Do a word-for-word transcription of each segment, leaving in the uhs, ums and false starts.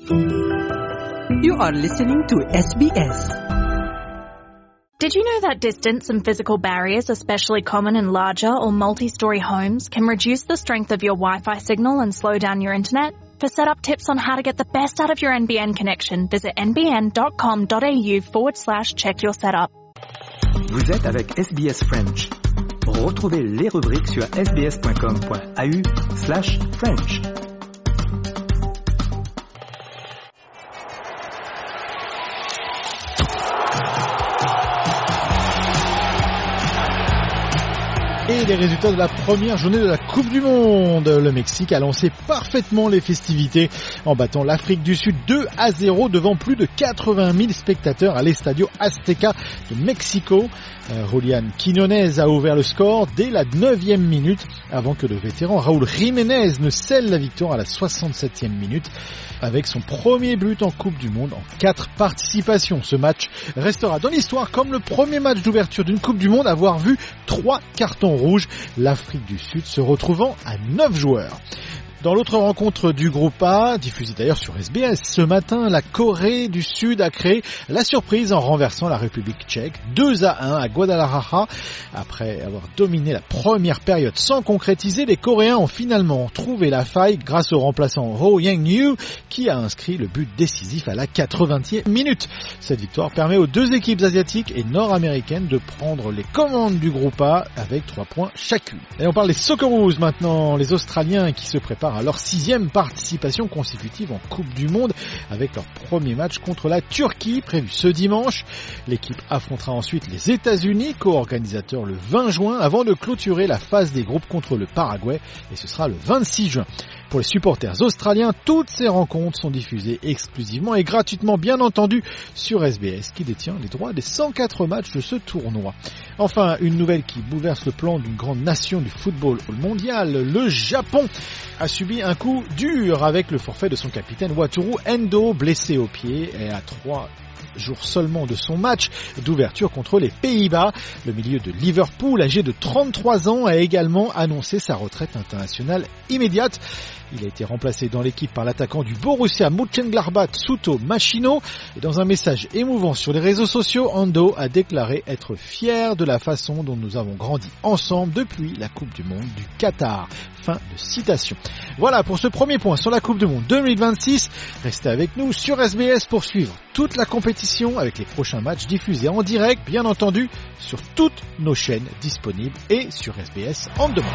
You are listening to S B S. Did you know that distance and physical barriers, especially common in larger or multi-story homes, can reduce the strength of your Wi-Fi signal and slow down your internet? For setup tips on how to get the best out of your N B N connection, visit nbn.com.au forward slash check your setup. Vous êtes avec S B S French. Retrouvez les rubriques sur sbs.com.au slash French. Et les résultats de la première journée de la Coupe du Monde. Le Mexique a lancé parfaitement les festivités en battant l'Afrique du Sud deux à zéro devant plus de quatre-vingt mille spectateurs à l'Estadio Azteca de Mexico. Euh, Julián Quiñones a ouvert le score dès la neuvième minute avant que le vétéran Raúl Jiménez ne scelle la victoire à la soixante-septième minute avec son premier but en Coupe du Monde en quatre participations. Ce match restera dans l'histoire comme le premier match d'ouverture d'une Coupe du Monde à avoir vu trois cartons rouges, l'Afrique du Sud se retrouvant à neuf joueurs. Dans l'autre rencontre du groupe A, diffusée d'ailleurs sur S B S, ce matin, la Corée du Sud a créé la surprise en renversant la République tchèque deux à un à Guadalajara. Après avoir dominé la première période sans concrétiser, les Coréens ont finalement trouvé la faille grâce au remplaçant Ho Yang-yu qui a inscrit le but décisif à la quatre-vingtième minute. Cette victoire permet aux deux équipes asiatiques et nord-américaines de prendre les commandes du groupe A avec trois points chacune. Et on parle des Socceroos maintenant, les Australiens qui se préparent à leur sixième participation consécutive en Coupe du Monde avec leur premier match contre la Turquie prévu ce dimanche. L'équipe affrontera ensuite les États-Unis, co-organisateurs le vingt juin, avant de clôturer la phase des groupes contre le Paraguay et ce sera le vingt-six juin. Pour les supporters australiens, toutes ces rencontres sont diffusées exclusivement et gratuitement, bien entendu, sur S B S qui détient les droits des cent quatre matchs de ce tournoi. Enfin, une nouvelle qui bouleverse le plan d'une grande nation du football mondial. Le Japon a subi un coup dur avec le forfait de son capitaine Wataru Endo, blessé au pied et à trois jours seulement de son match d'ouverture contre les Pays-Bas. Le milieu de Liverpool, âgé de trente-trois ans, a également annoncé sa retraite internationale immédiate. Il a été remplacé dans l'équipe par l'attaquant du Borussia Mönchengladbach, Souto Machino. Et dans un message émouvant sur les réseaux sociaux, Endo a déclaré être fier de la façon dont nous avons grandi ensemble depuis la Coupe du Monde du Qatar. Fin de citation. Voilà pour ce premier point sur la Coupe du Monde deux mille vingt-six. Restez avec nous sur S B S pour suivre toute la compétition avec les prochains matchs diffusés en direct, bien entendu, sur toutes nos chaînes disponibles et sur S B S On Demand.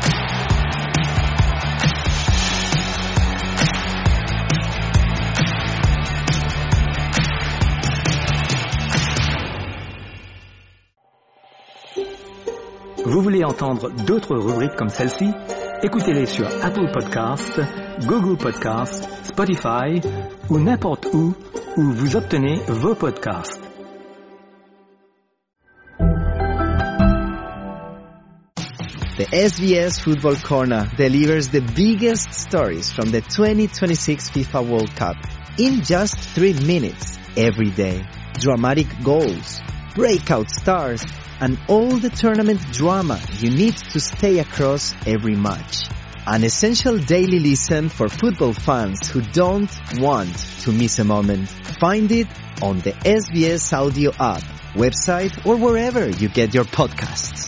Vous voulez entendre d'autres rubriques comme celle-ci? Écoutez-les sur Apple Podcasts, Google Podcasts, Spotify ou n'importe où où vous obtenez vos podcasts. The S B S Football Corner delivers the biggest stories from the twenty twenty-six FIFA World Cup in just three minutes every day. Dramatic goals, breakout stars, and all the tournament drama you need to stay across every match. An essential daily listen for football fans who don't want to miss a moment. Find it on the S B S Audio app, website, or wherever you get your podcasts.